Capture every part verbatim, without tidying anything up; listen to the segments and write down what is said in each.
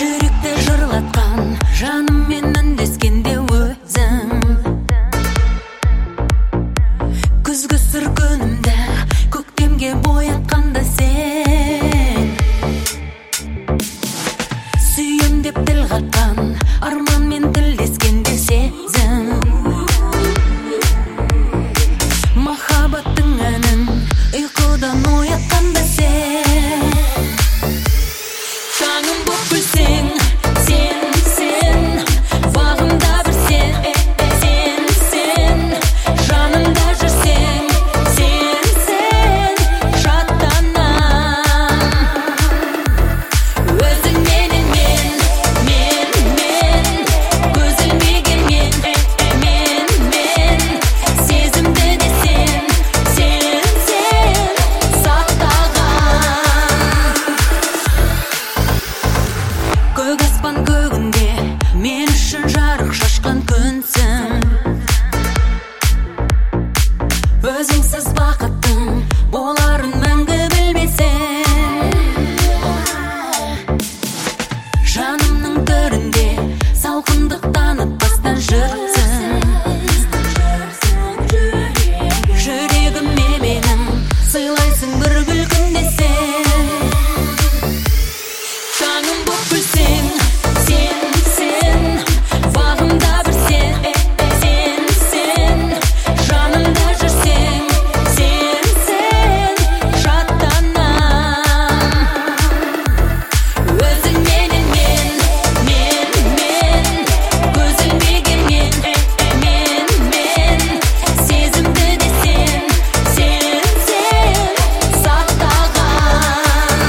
жүректі жырлатқан жаныммен үндескенде өзің, күзгі сүр күнімді көктемге боятқанда сен, сүйем деп тіл қатқан арманмен тілдескенде сезім, махаббаттың әнін ұйқыдан оятқанда сен, таңым боп күлсең, сен, сен, бағымда бір сен, сен, сен, жанымда жүрсең, сен, сен, шаттанам. Өзіңменен мен, мен, мен, көзілмеген мен, мен, мен, сезімді де сен, сен, сен, сақтаған. Көк аспан көгінде мен үшін жарық шашқан күнсің, өзіңсіз бақыттың боларын мәңгі білмесең, жанымның төрінде салқындық танытпастан жүрсің, жүрегіме менің сыйлайсың бір гүл күнде сен, таңым боп күлсең, сен, сен, бағымда бір сен, сен, сен, жанымда жүрсең, сен, сен, шаттанам. Өзіңменен мен, мен, мен, көзілмеген мен, мен, мен, сезімді де сен, сен, сен, сақтаған.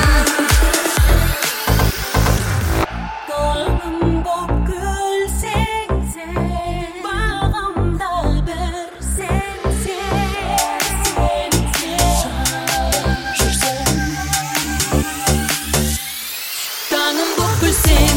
Таңым боп күлсең сен, бағымда бір сен, сен, сен, сен, жүрсең. Таңым боп күлсең,